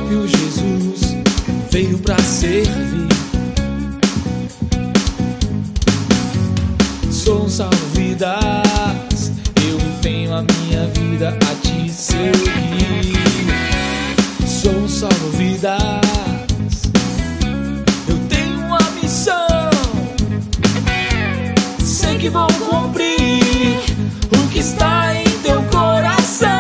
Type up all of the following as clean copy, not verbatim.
próprio Jesus veio pra servir. Sou um salva-vidas, eu empenho a minha vida a te seguir. Sou um salva-vidas, eu tenho uma missão, sei que vou cumprir o que está em teu coração.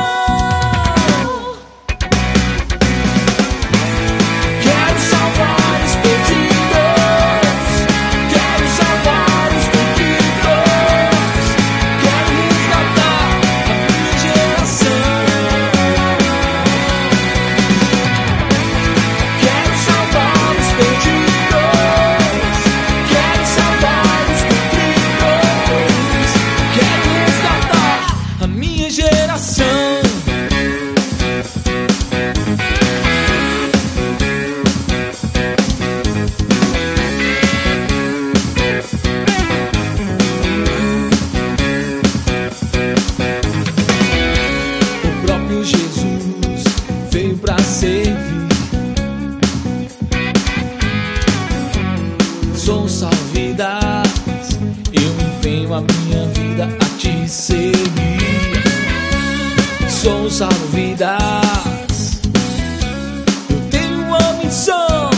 Quero salvar os perdidos, quero salvar os perdidos, quero resgatar a minha geração. Quero salvar os perdidos, quero salvar os perdidos, quero resgatar a minha geração. O próprio Jesus veio pra servir. Sou um salva-vidas, eu empenho a minha vida a te seguir. Sou um salva-vidas, eu tenho uma missão,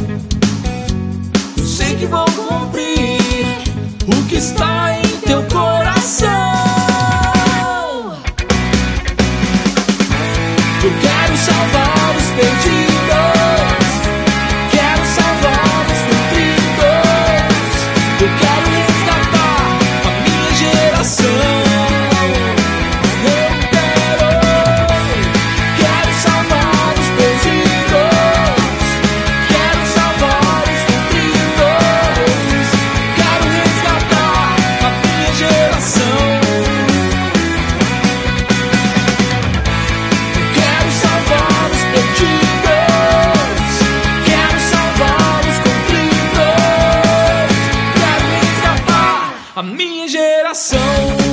eu sei que vou cumprir o que está em teu coração. Eu quero salvar os perdidos, quero salvar os perdidos, eu quero resgatar a minha geração. Eu quero salvar os perdidos, quero salvar os perdidos, quero resgatar a minha geração. Quero salvar os perdidos, quero salvar os perdidos, quero resgatar a minha geração.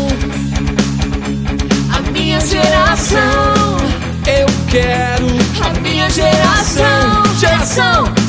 A minha geração, Eu quero a minha geração, geração.